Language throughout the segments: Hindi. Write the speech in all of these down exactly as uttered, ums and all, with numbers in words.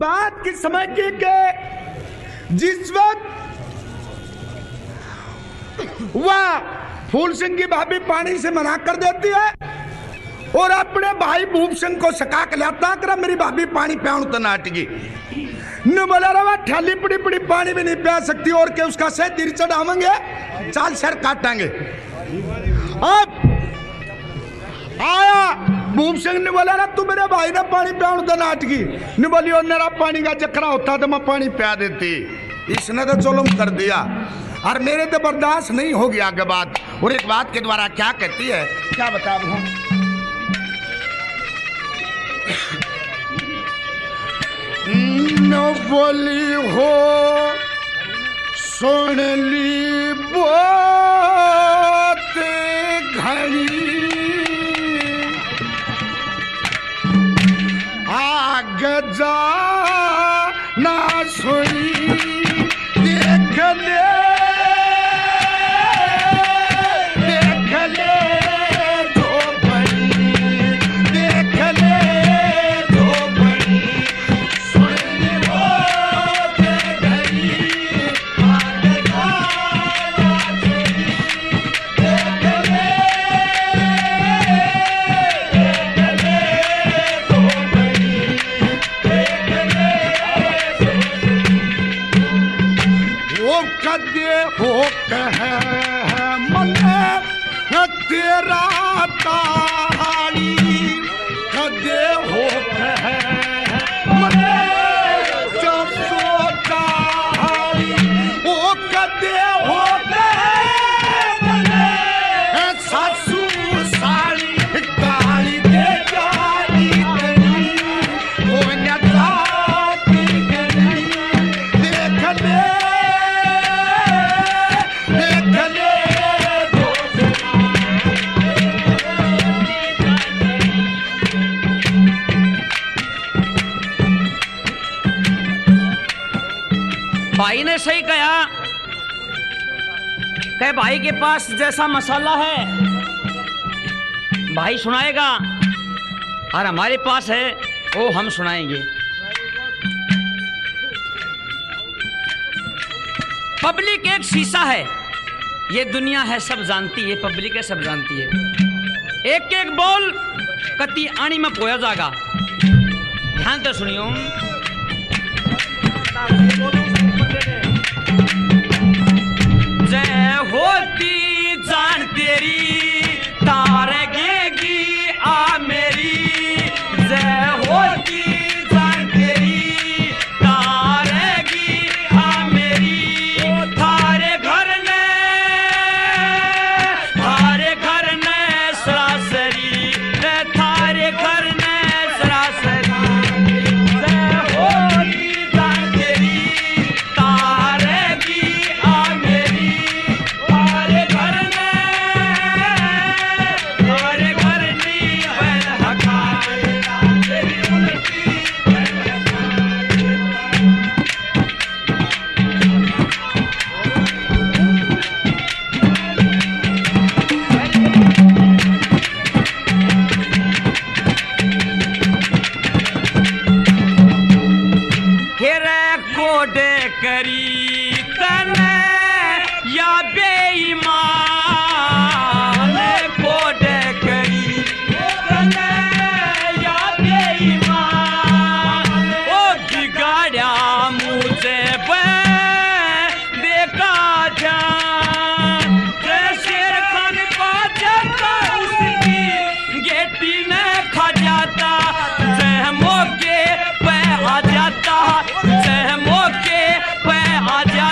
बात की समझ की के जिस वक्त वह फूल सिंह की भाभी पानी से मना कर देती है और अपने भाई भूप सिंह को सका के लाता कर मेरी भाभी पानी प्याऊ तो नाटगी न बोला रहा ठाली पड़ी पड़ी पानी भी नहीं प्या सकती और के उसका से दिल चढ़ावेंगे चाल सर काटेंगे। अब आया भूप सिंह ने बोला ना तू मेरे भाई ने पानी प्याऊ तो नाटगी न बोली और मेरा पानी का चक्रा होता तो मैं पानी प्या देती। इसने तो जुल्म कर दिया और मेरे तो बर्दाश्त नहीं हो गया आगे बात। और एक बात के द्वारा क्या कहती है क्या बता दूं न बोली हो सुन ली बात घड़ी आगे जा ना सुनी देख ले देख ले दो बड़ी देख ले दो बड़ी सुन ली बात घड़ी आगे जा ना सुनी देख ले देख ले दो बड़ी देख ले वो कदे हो कहे मने तेरा तारी कदे हो कहे मने जब सोता हारी वो कदे हो कहे मने सासू साड़ी गाली दे जाई तेरी वो न जाती गई देख ले भाई ने सही कहा कि भाई के पास जैसा मसाला है भाई सुनाएगा और हमारे पास है वो हम सुनाएंगे। पब्लिक एक शीशा है ये दुनिया है सब जानती है पब्लिक है सब जानती है। एक एक बोल कति आनी में पोया जाएगा ध्यान तो सुनियो। जय होती जान तेरी तारेगी आ मेरी जय होती जान तेरी तारेगी आ मेरी थारे घर ने थारे घर ने सरासरी थारे घर ने सरासरी जय होती जान तेरी तारेगी आ मेरी थारे घर ने थारे घर नी बहन हकार तेरी उल्टी बहन हेरे कोडे करी तने या बेईमान कोडे करी तने या बेईमान ओ बिगाड़ा मुझे बे देखा जान शेर खान को जाता उसकी गेटी ने खा जाता जय मौके पे आ जाता जय मौके पे आ जाता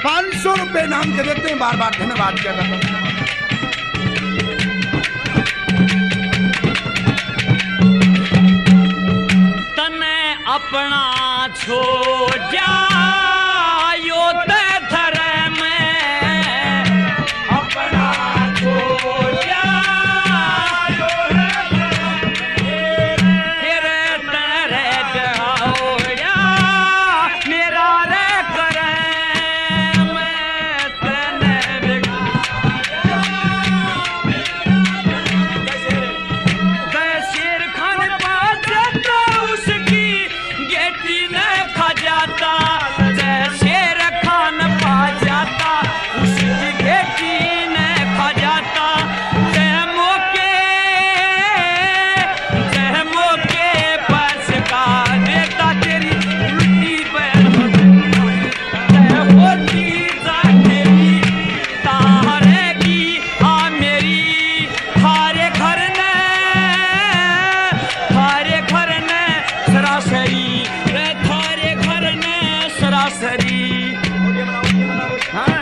पाँच सौ रुपये नाम के देते हैं, बार बार धन्यवाद क्या करता हूं। तने अपना छोड़ जायो ते धरे में, अपना छोड़ जायो फिर तेरे गहोया मेरा रे करे मैं तने बिगाया। शेर खान पास जाता उसकी गेटी ने खा जाता, शेर खान पा जाता उसकी गेटी ने खा जाता। जहमो के जहमो के पास का देता तेरी उल्टी बैल होती तेरी तारेगी आ मेरी थारे घर ने थारे घर ने सरासरी रे थारे घर ने सरासरी। हाँ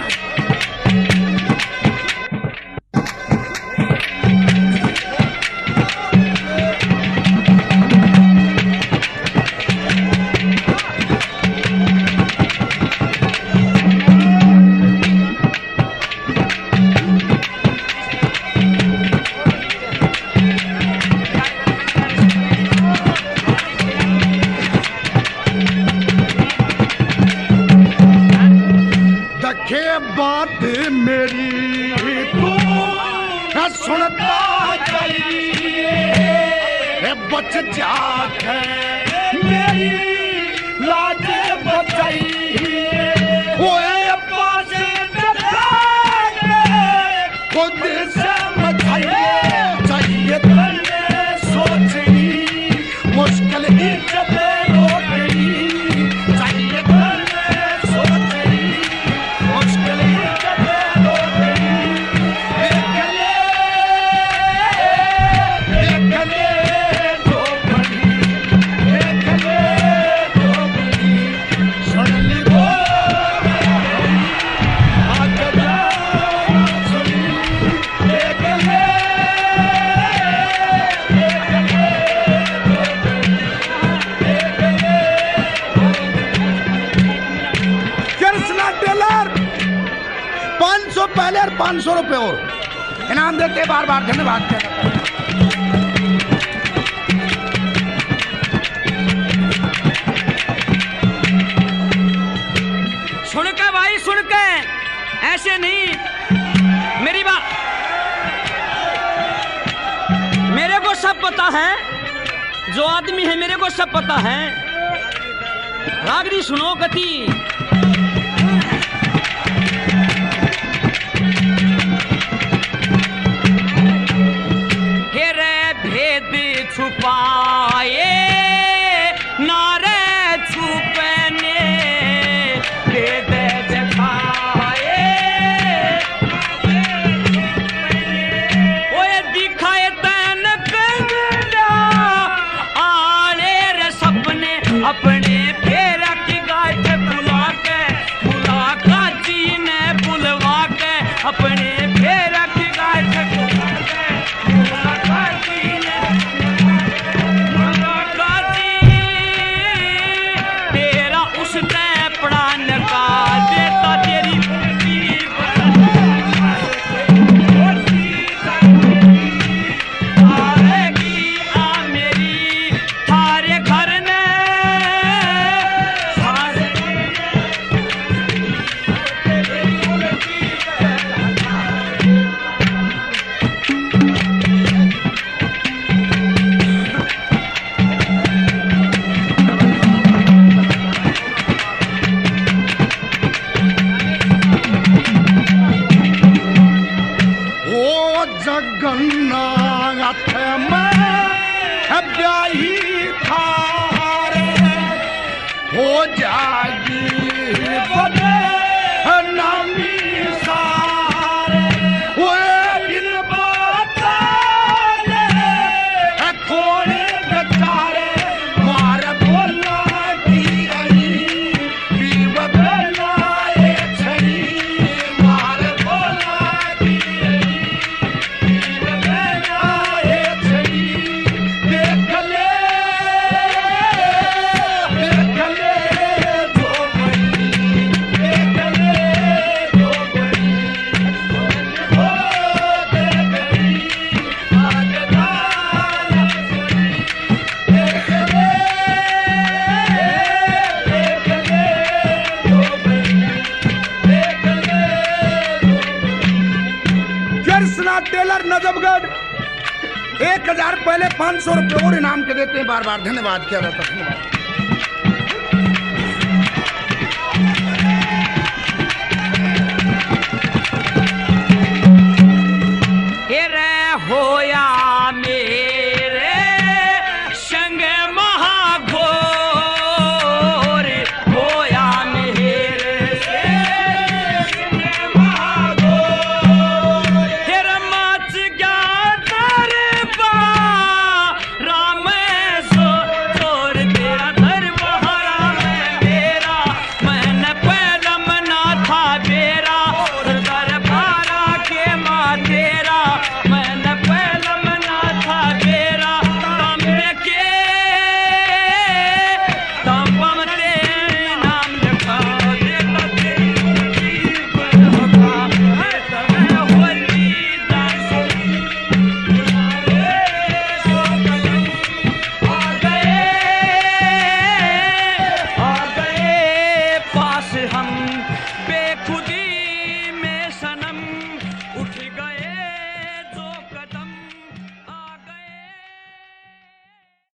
दखे बात मेरी तू है सुनता चाहिए, बच जाके मेरी लाज बचाइए। ओए पास खुद से मचाइए, चाहिए तने सोचनी मुश्किल इज्जत रोकनी, चाहिए तने सोचनी मुश्किल इज्जत रोकनी। देख ले देख ले जो बनी, देख ले जो बनी, सुन ली वो आगे जा सुनी। देख ले कृष्णा टेलर पाँच सौ पहले और पाँच सौ रुपये और इनाम देते, बार बार धन्यवाद क्या करता हूं। सुन के भाई सुन के, ऐसे नहीं मेरी बात, मेरे को सब पता है, जो आदमी है मेरे को सब पता है। रागनी सुनो कति हेरे भेद छुपाए नारे छुपने भेद दिखाए, ओए दिखाए तन कंगना आले रे सपने अपने फेरा की गाठ बुला के बुला काजी ने बुलवा के अपने फेरा की गाठ बुला के बुला काजी ने बुला काजी तेरा उसने प्राण का देता तेरी आएगी आ मेरी थारे घर ने थारे ओ जगन्नाथ में ब्याही थारे हो जागी बने नामी सारे। ओए इन बातों ने खोने बेचारे मार बोला की आई बीव बेला छड़ी नजफगढ़ एक हजार पहले पांच सौ रुपये और इनाम के देते हैं बार बार। धन्यवाद। क्या रहता धन्यवाद।